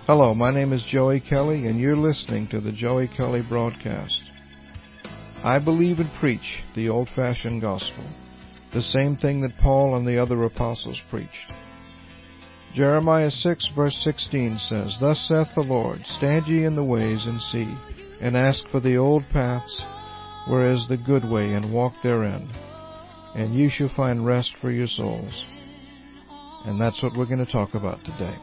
Hello, my name is Joey Kelly, and you're listening to the Joey Kelly Broadcast. I believe and preach the old-fashioned gospel, the same thing that Paul and the other apostles preached. Jeremiah 6, verse 16 says, Thus saith the Lord, Stand ye in the ways and see, and ask for the old paths, where is the good way, and walk therein, and ye shall find rest for your souls. And that's what we're going to talk about today.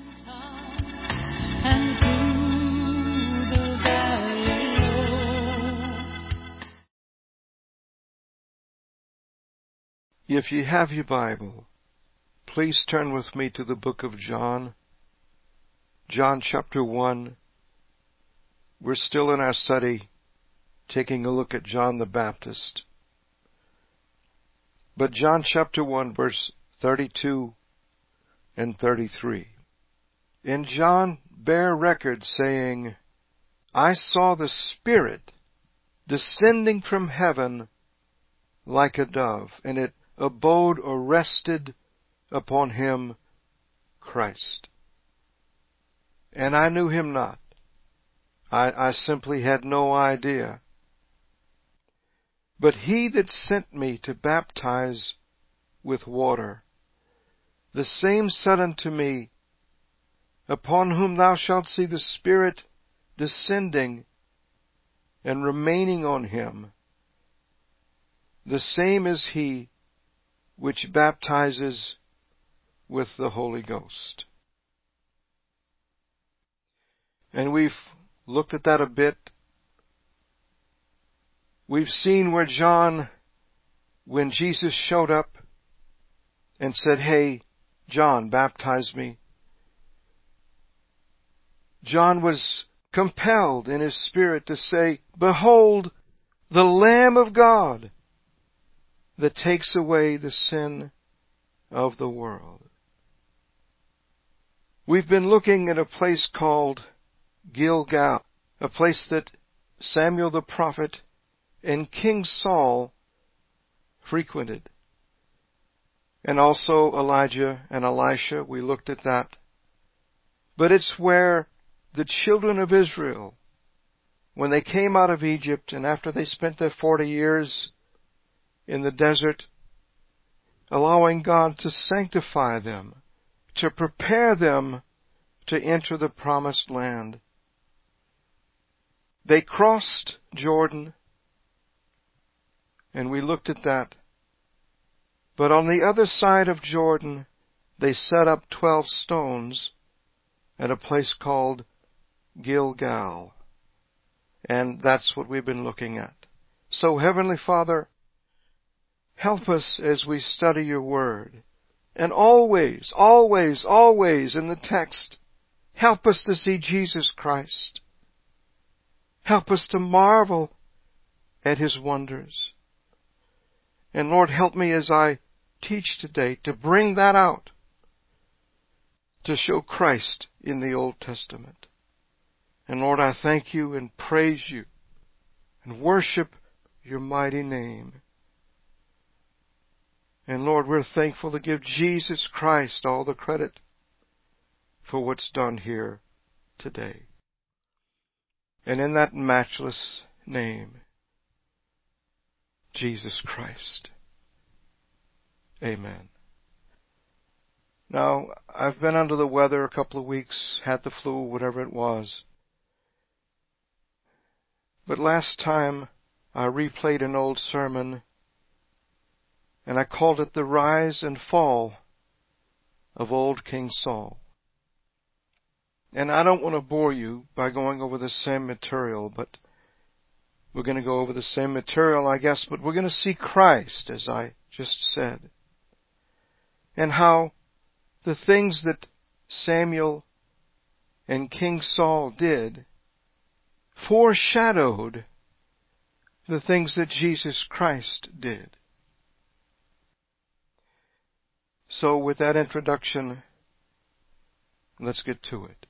If you have your Bible, please turn with me to the book of John. John chapter 1. We're still in our study, taking a look at John the Baptist. But John chapter 1, verse 32 and 33. And John bare record, saying, I saw the Spirit descending from heaven like a dove, and it abode or rested upon him, Christ. And I knew him not. I simply had no idea. But he that sent me to baptize with water, the same said unto me, Upon whom thou shalt see the Spirit descending and remaining on him, the same is he which baptizes with the Holy Ghost. And we've looked at that a bit. We've seen where John, when Jesus showed up and said, Hey, John, baptize me, John was compelled in his spirit to say, Behold, the Lamb of God that takes away the sin of the world. We've been looking at a place called Gilgal, a place that Samuel the prophet and King Saul frequented. And also Elijah and Elisha, we looked at that. But it's where the children of Israel, when they came out of Egypt and after they spent their 40 years in the desert, allowing God to sanctify them, to prepare them to enter the promised land. They crossed Jordan, and we looked at that. But on the other side of Jordan, they set up 12 stones at a place called Gilgal. And that's what we've been looking at. So, Heavenly Father, help us as we study your word. And always, always, always in the text, help us to see Jesus Christ. Help us to marvel at his wonders. And Lord, help me as I teach today to bring that out, to show Christ in the Old Testament. And Lord, I thank you and praise you and worship your mighty name. And Lord, we're thankful to give Jesus Christ all the credit for what's done here today. And in that matchless name, Jesus Christ. Amen. Now, I've been under the weather a couple of weeks, had the flu, whatever it was. But last time I replayed an old sermon, and I called it The Rise and Fall of Old King Saul. And I don't want to bore you by going over the same material, but we're going to go over the same material, I guess, but we're going to see Christ, as I just said. And how the things that Samuel and King Saul did foreshadowed the things that Jesus Christ did. So with that introduction, let's get to it.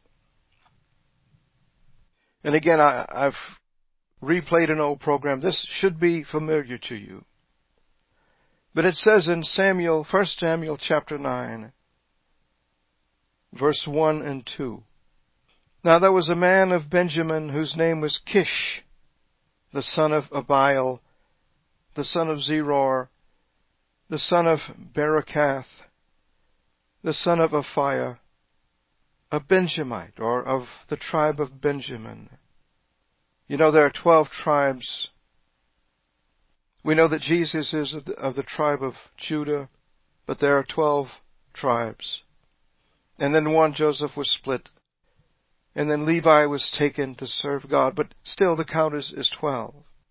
And again, I've replayed an old program. This should be familiar to you. But it says in 1 Samuel chapter 9, verse 1 and 2, Now there was a man of Benjamin whose name was Kish, the son of Abiel, the son of Zeror, the son of Berechath, the son of Aphiah, a Benjamite, or of the tribe of Benjamin. You know, there are 12 tribes. We know that Jesus is of the tribe of Judah, but there are 12 tribes. And then one, Joseph, was split. And then Levi was taken to serve God, but still the count is 12.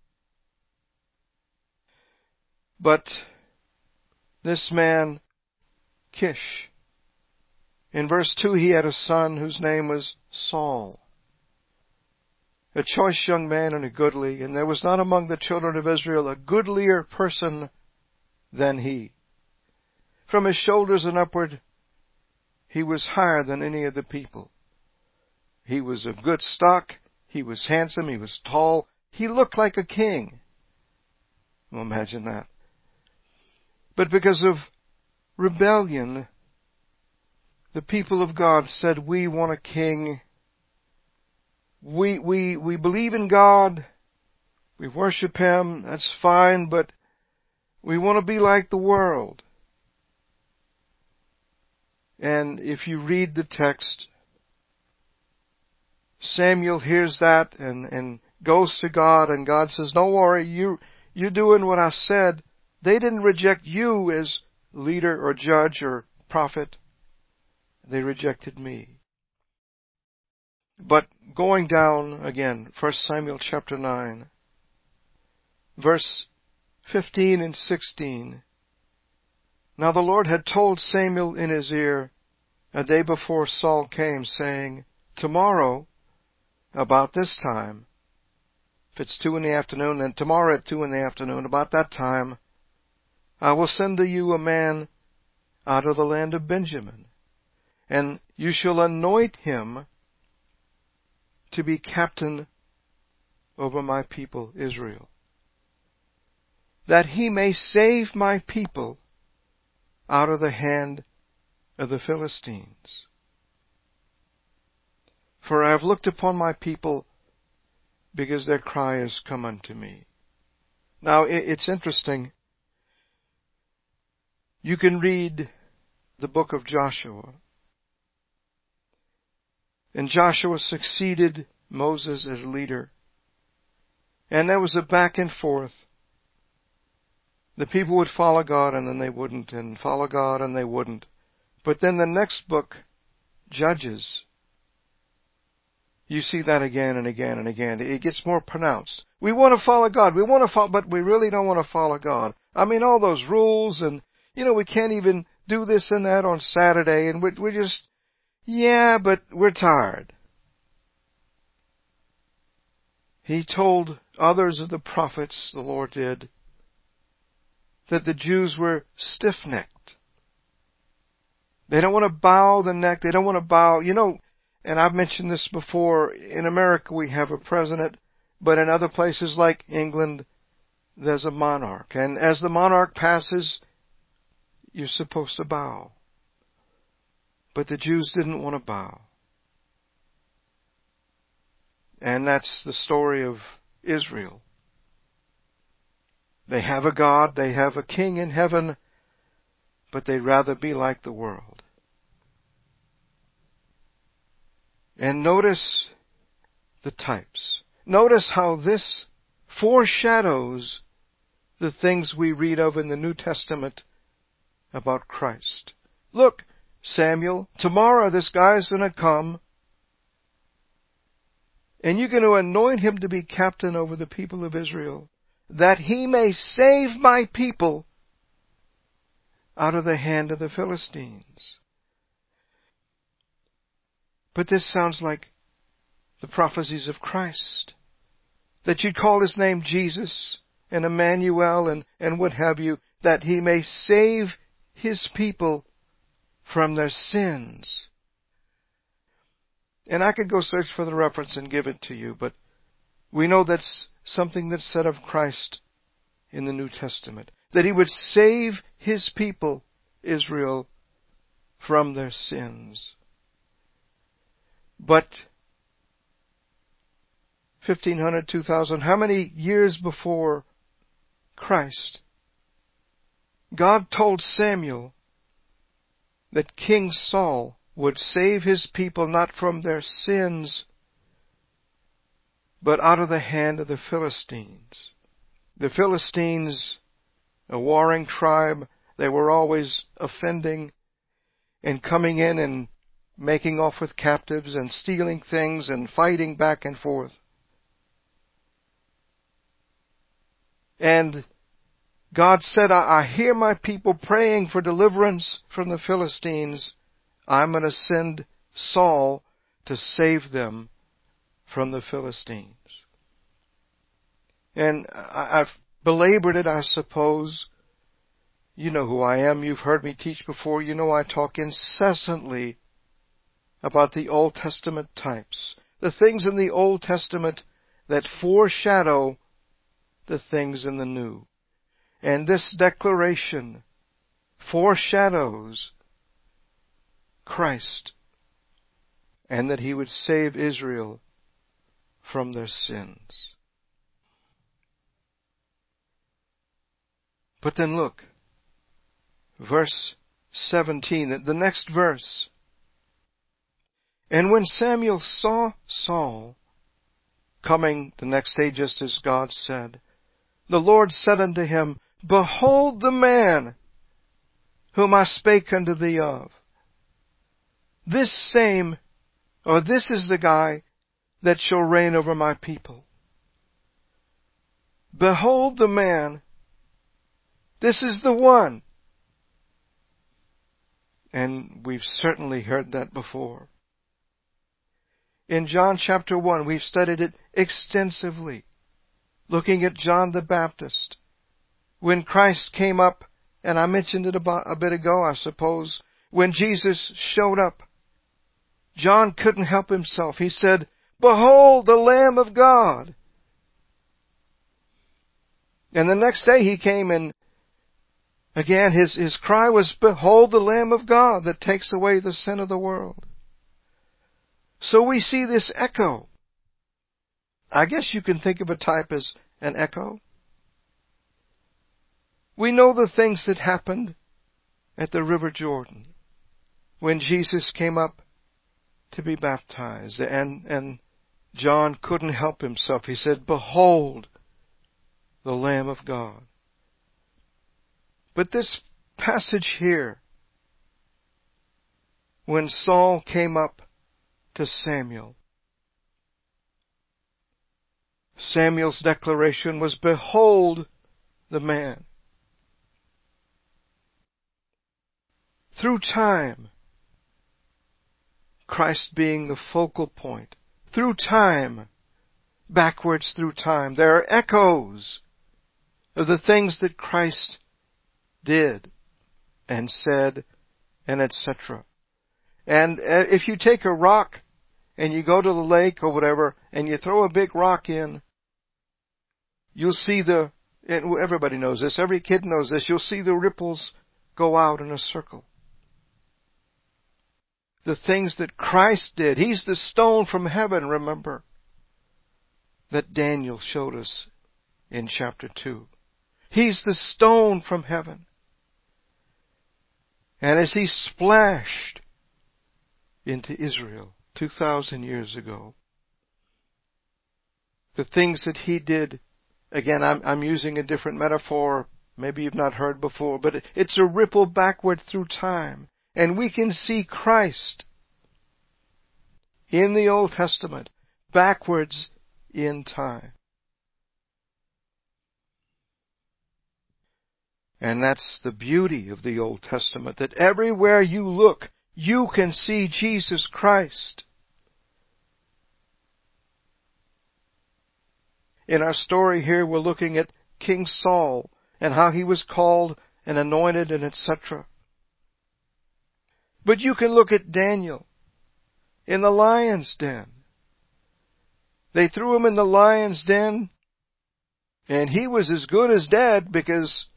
But this man, Kish, in verse 2, he had a son whose name was Saul, a choice young man and a goodly, and there was not among the children of Israel a goodlier person than he. From his shoulders and upward, he was higher than any of the people. He was of good stock, he was handsome, he was tall, he looked like a king. Well, imagine that. But because of rebellion, the people of God said, we want a king. We believe in God. We worship Him. That's fine, but we want to be like the world. And if you read the text, Samuel hears that and goes to God, and God says, don't worry, you're doing what I said. They didn't reject you as leader or judge or prophet. They rejected me. But going down again, 1 Samuel chapter 9, verse 15 and 16. Now the Lord had told Samuel in his ear a day before Saul came, saying, tomorrow, about this time, if it's 2 in the afternoon, then tomorrow at 2 in the afternoon, about that time, I will send to you a man out of the land of Benjamin, and you shall anoint him to be captain over my people Israel, that he may save my people out of the hand of the Philistines. For I have looked upon my people, because their cry has come unto me. Now, it's interesting. You can read the book of Joshua. And Joshua succeeded Moses as leader. And there was a back and forth. The people would follow God and then they wouldn't, and follow God and they wouldn't. But then the next book, Judges, you see that again and again and again. It gets more pronounced. We want to follow God. We want to follow, but we really don't want to follow God. I mean, all those rules and, we can't even do this and that on Saturday, and we're just, but we're tired. He told others of the prophets, the Lord did, that the Jews were stiff-necked. They don't want to bow the neck. They don't want to bow. And I've mentioned this before, in America we have a president, but in other places like England, there's a monarch. And as the monarch passes, you're supposed to bow. But the Jews didn't want to bow. And that's the story of Israel. They have a God, they have a king in heaven, but they'd rather be like the world. And notice the types. Notice how this foreshadows the things we read of in the New Testament about Christ. Look, Samuel, tomorrow this guy's going to come, and you're going to anoint him to be captain over the people of Israel, that he may save my people out of the hand of the Philistines. But this sounds like the prophecies of Christ, that you'd call his name Jesus and Emmanuel and what have you, that he may save his people from their sins. And I could go search for the reference and give it to you, but we know that's something that's said of Christ in the New Testament, that he would save his people, Israel, from their sins. But 1,500, 2,000, how many years before Christ, God told Samuel that King Saul would save his people not from their sins, but out of the hand of the Philistines. The Philistines, a warring tribe, they were always offending and coming in and making off with captives and stealing things and fighting back and forth. And God said, I hear my people praying for deliverance from the Philistines. I'm going to send Saul to save them from the Philistines. And I've belabored it, I suppose. You know who I am. You've heard me teach before. You know I talk incessantly about the Old Testament types. The things in the Old Testament that foreshadow the things in the New. And this declaration foreshadows Christ and that He would save Israel from their sins. But then look, verse 17, the next verse. And when Samuel saw Saul coming the next day, just as God said, the Lord said unto him, Behold the man whom I spake unto thee of. This is the guy that shall reign over my people. Behold the man. This is the one. And we've certainly heard that before. In John chapter 1, we've studied it extensively, looking at John the Baptist. When Christ came up, and I mentioned it about a bit ago, I suppose, when Jesus showed up, John couldn't help himself. He said, Behold the Lamb of God. And the next day he came and again his cry was, Behold the Lamb of God that takes away the sin of the world. So we see this echo. I guess you can think of a type as an echo. We know the things that happened at the River Jordan when Jesus came up to be baptized, and John couldn't help himself. He said, Behold the Lamb of God. But this passage here, when Saul came up to Samuel, Samuel's declaration was, Behold the man. Through time, Christ being the focal point, through time, backwards through time, there are echoes of the things that Christ did and said and etc. And if you take a rock and you go to the lake or whatever and you throw a big rock in, you'll see and everybody knows this, every kid knows this, you'll see the ripples go out in a circle. The things that Christ did. He's the stone from heaven, remember, that Daniel showed us in chapter 2. He's the stone from heaven. And as He splashed into Israel 2,000 years ago, the things that He did, again, I'm using a different metaphor, maybe you've not heard before, but it's a ripple backward through time. And we can see Christ in the Old Testament backwards in time. And that's the beauty of the Old Testament, that everywhere you look, you can see Jesus Christ. In our story here, we're looking at King Saul and how he was called and anointed and etc. But you can look at Daniel in the lion's den. They threw him in the lion's den, and he was as good as dead because,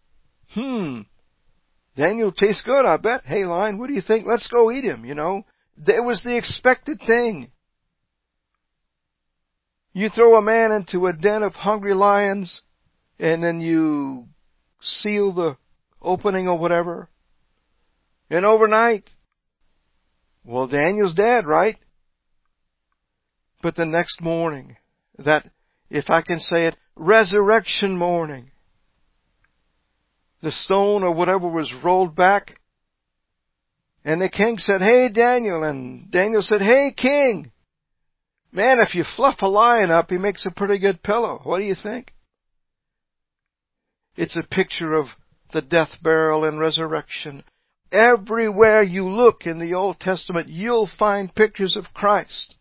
Daniel tastes good, I bet. Hey, lion, what do you think? Let's go eat him, It was the expected thing. You throw a man into a den of hungry lions, and then you seal the opening or whatever. And overnight, well, Daniel's dead, right? But the next morning, that, if I can say it, resurrection morning, the stone or whatever was rolled back, and the king said, "Hey, Daniel," and Daniel said, "Hey, king, man, if you fluff a lion up, he makes a pretty good pillow. What do you think?" It's a picture of the death, burial, and resurrection. Everywhere you look in the Old Testament, you'll find pictures of Christ.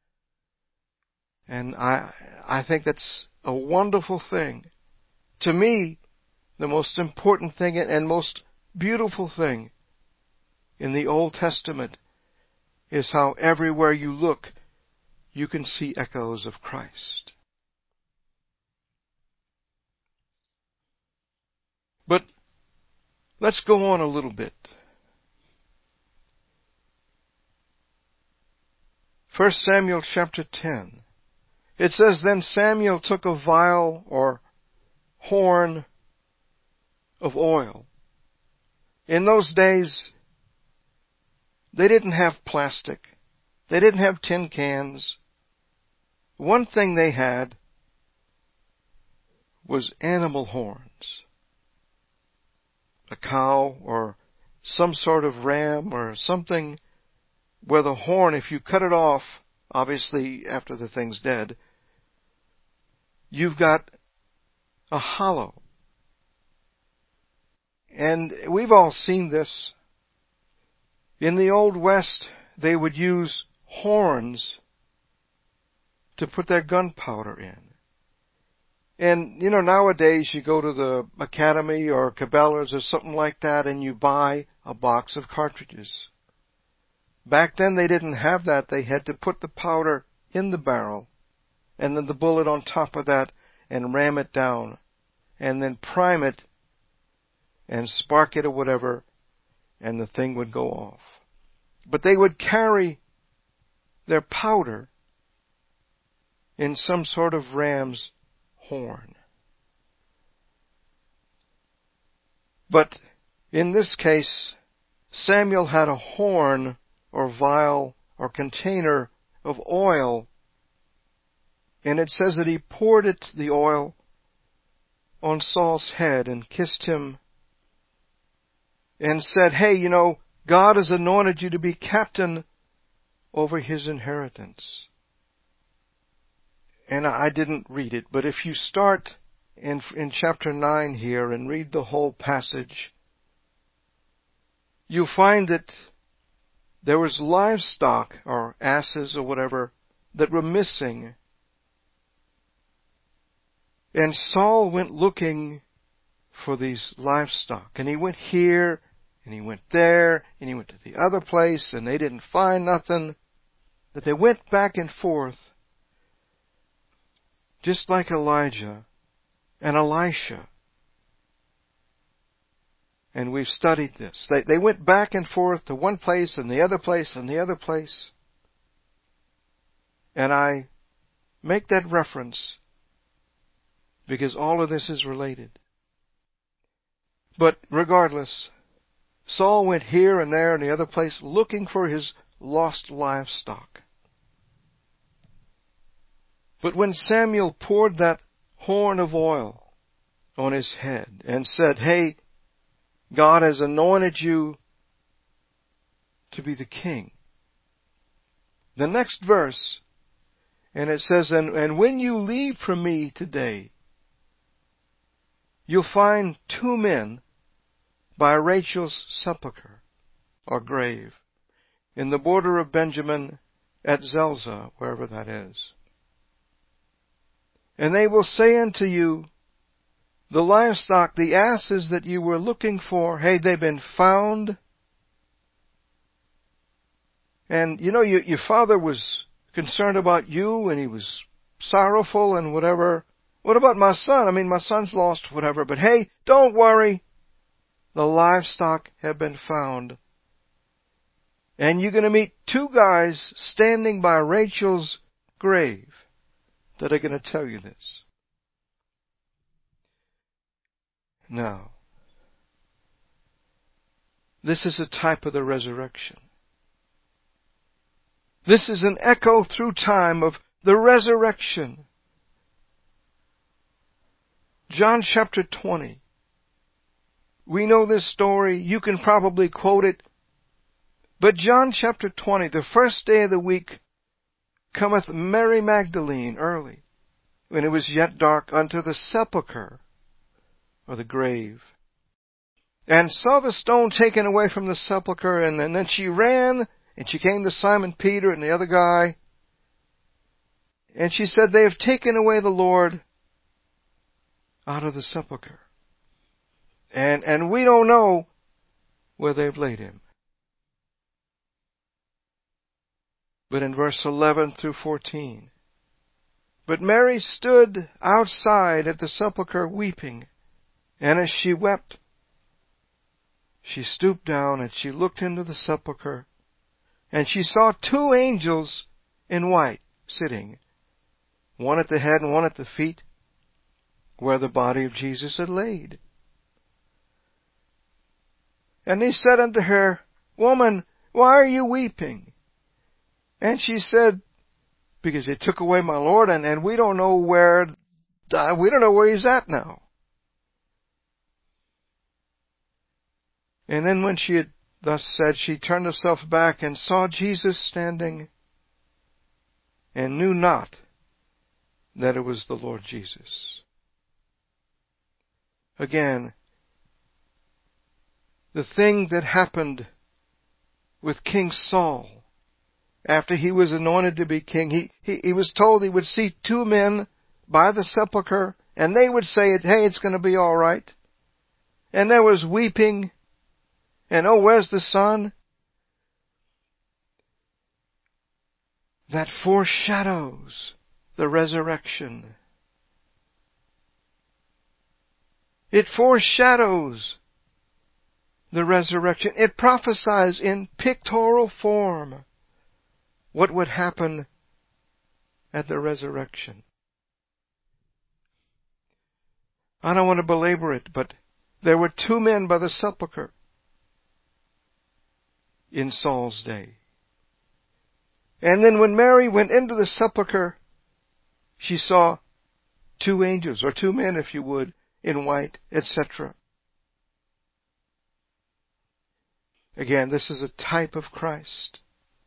And I think that's a wonderful thing. To me, the most important thing and most beautiful thing in the Old Testament is how everywhere you look, you can see echoes of Christ. But let's go on a little bit. 1 Samuel chapter 10. It says, "Then Samuel took a vial or horn of oil." In those days, they didn't have plastic. They didn't have tin cans. One thing they had was animal horns. A cow or some sort of ram or something where the horn, if you cut it off, obviously after the thing's dead, you've got a hollow. And we've all seen this. In the Old West, they would use horns to put their gunpowder in. And, nowadays you go to the Academy or Cabela's or something like that and you buy a box of cartridges. Back then they didn't have that. They had to put the powder in the barrel and then the bullet on top of that and ram it down and then prime it and spark it or whatever, and the thing would go off. But they would carry their powder in some sort of ram's horn. But in this case, Samuel had a horn or vial or container of oil, and it says that he poured the oil on Saul's head and kissed him and said, "Hey, God has anointed you to be captain over his inheritance." And I didn't read it, but if you start in chapter 9 here and read the whole passage, you'll find that there was livestock or asses or whatever that were missing. And Saul went looking for these livestock. And he went here, and he went there, and he went to the other place, and they didn't find nothing. But they went back and forth, just like Elijah and Elisha. And we've studied this. They went back and forth to one place and the other place and the other place. And I make that reference because all of this is related. But regardless, Saul went here and there and the other place looking for his lost livestock. But when Samuel poured that horn of oil on his head and said, "Hey, God has anointed you to be the king," the next verse, and it says, and when you leave from me today, you'll find 2 men by Rachel's sepulchre or grave in the border of Benjamin at Zelzah, wherever that is. And they will say unto you, the livestock, the asses that you were looking for, hey, they've been found. And your father was concerned about you and he was sorrowful and whatever. What about my son? My son's lost, whatever. But hey, don't worry. The livestock have been found. And you're going to meet 2 guys standing by Rachel's grave. that are going to tell you this. Now, this is a type of the resurrection. This is an echo through time of the resurrection. John chapter 20. We know this story. You can probably quote it. But John chapter 20, the first day of the week, cometh Mary Magdalene early, when it was yet dark, unto the sepulchre, or the grave, and saw the stone taken away from the sepulchre, and then she ran, and she came to Simon Peter and the other guy, and she said, they have taken away the Lord out of the sepulchre. And we don't know where they've laid him. But in verse 11 through 14, but Mary stood outside at the sepulchre weeping, and as she wept, she stooped down and she looked into the sepulchre, and she saw two angels in white sitting, one at the head and one at the feet, where the body of Jesus had laid. And they said unto her, Woman, why are you weeping? And she said, Because they took away my Lord, and we don't know where he's at now. And then when she had thus said, she turned herself back and saw Jesus standing, and knew not that it was the Lord Jesus. Again, the thing that happened with King Saul, after he was anointed to be king, he was told he would see two men by the sepulchre, and they would say, hey, it's going to be all right. And there was weeping, and oh, where's the son? That foreshadows the resurrection. It foreshadows the resurrection. It prophesies in pictorial form what would happen at the resurrection. I don't want to belabor it, but there were two men by the sepulchre in Saul's day. And then when Mary went into the sepulchre, she saw two angels, or two men, if you would, in white, etc. Again, this is a type of Christ.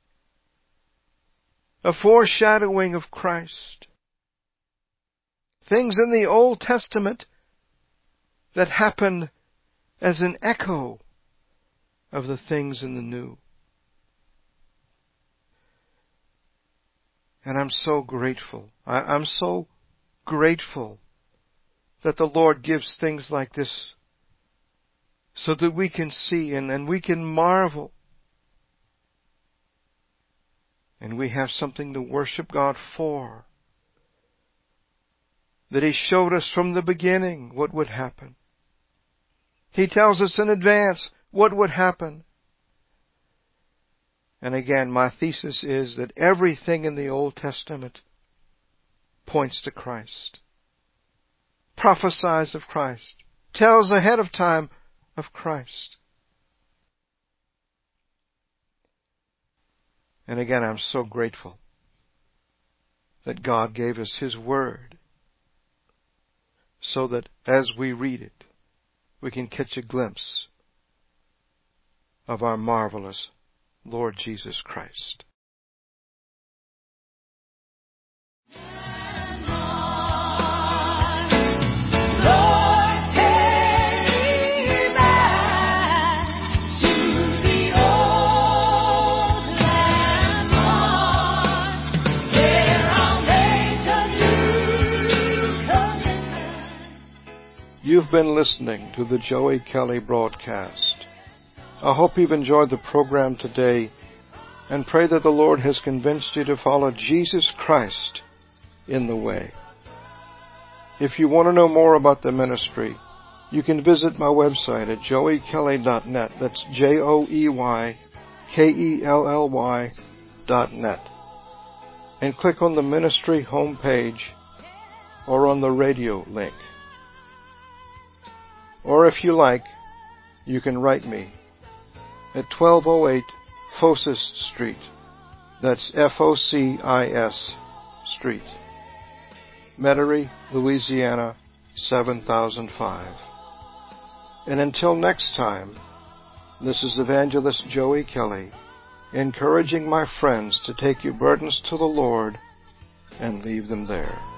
A foreshadowing of Christ. Things in the Old Testament that happened as an echo of the things in the New. And I'm so grateful. I'm so grateful that the Lord gives things like this so that we can see and we can marvel. And we have something to worship God for. That He showed us from the beginning what would happen. He tells us in advance what would happen. And again, my thesis is that everything in the Old Testament points to Christ. Prophesies of Christ. Tells ahead of time of Christ. And again, I'm so grateful that God gave us His Word so that as we read it, we can catch a glimpse of our marvelous Lord Jesus Christ. You've been listening to the Joey Kelly broadcast. I hope you've enjoyed the program today and pray that the Lord has convinced you to follow Jesus Christ in the way. If you want to know more about the ministry, you can visit my website at joeykelly.net. That's JOEYKELLY.net. And click on the ministry homepage or on the radio link. Or if you like, you can write me at 1208 Focis Street. That's Focis Street, Metairie, Louisiana, 7005. And until next time, this is Evangelist Joey Kelly, encouraging my friends to take your burdens to the Lord and leave them there.